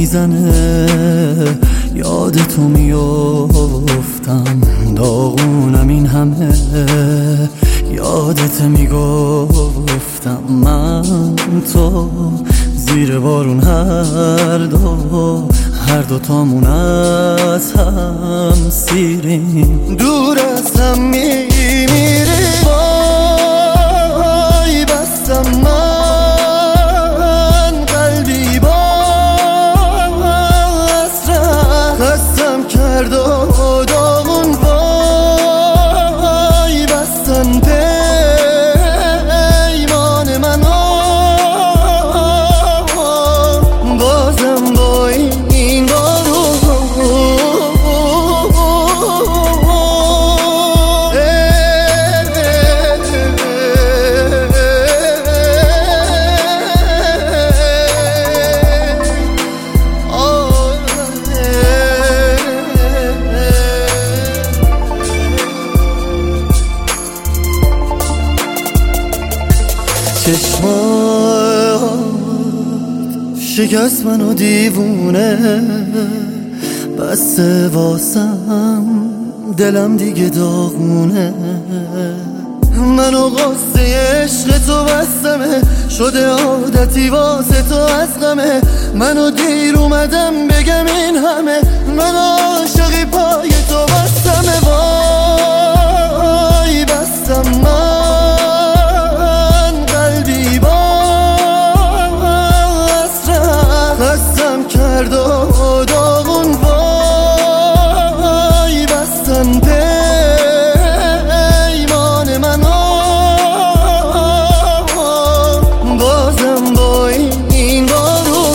میزنه، یاد تو میافتم، داغونم این همه، یادت میگفتم من تو زیر بارون هر دو تامون از هم سیریم، دور از هم میمیریم. وای بستم من قلبی با حسرت، خستم کرد و داغون. وای بستن پیمان من بازم با این بارو چشمات شکست منو دیوونه، بسته واسم دلم دیگه داغونه، منو قصه عشق تو بستمه، شده عادتی واسه تو از غمه، منو دیر اومدم بگم این همه، من عاشقی پای تو بستمه. وای بستم من قلبی با حسرت، خستم کرد و داغون. وای بستن پیمان من بازم با این بارو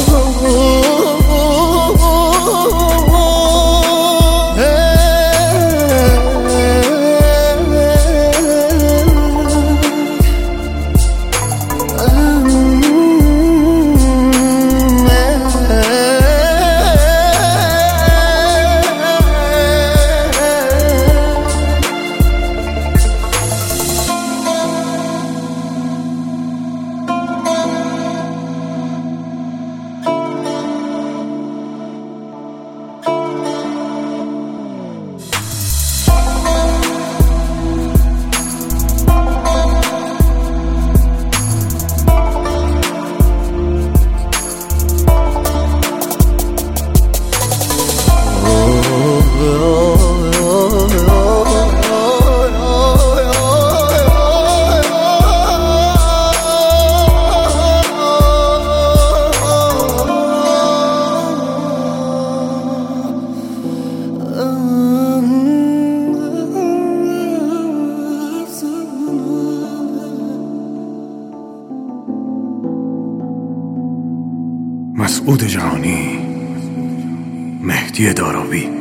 مسعود جهانی، مهدی داراوی.